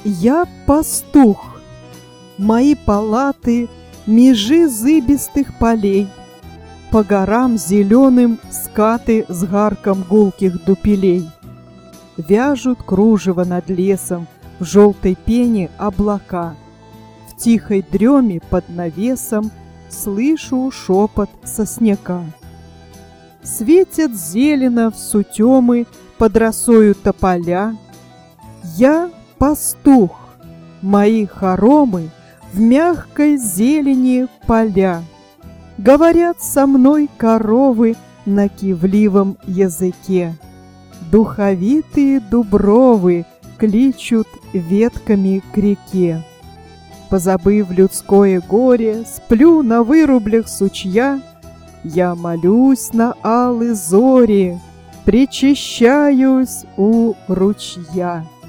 Я пастух, мои палаты межи зыбистых полей, по горам зеленым скаты с гарком гулких дупелей. Вяжут кружево над лесом в желтой пене облака. В тихой дреме под навесом слышу шепот сосняка. Светят зелено в сутемы под росою тополя. Я пастух, мои хоромы в мягкой зелени поля. Говорят со мной коровы на кивливом языке. Духовитые дубровы кличут ветками к реке. Позабыв людское горе, сплю на вырублях сучья. Я молюсь на алой зоре, причащаюсь у ручья.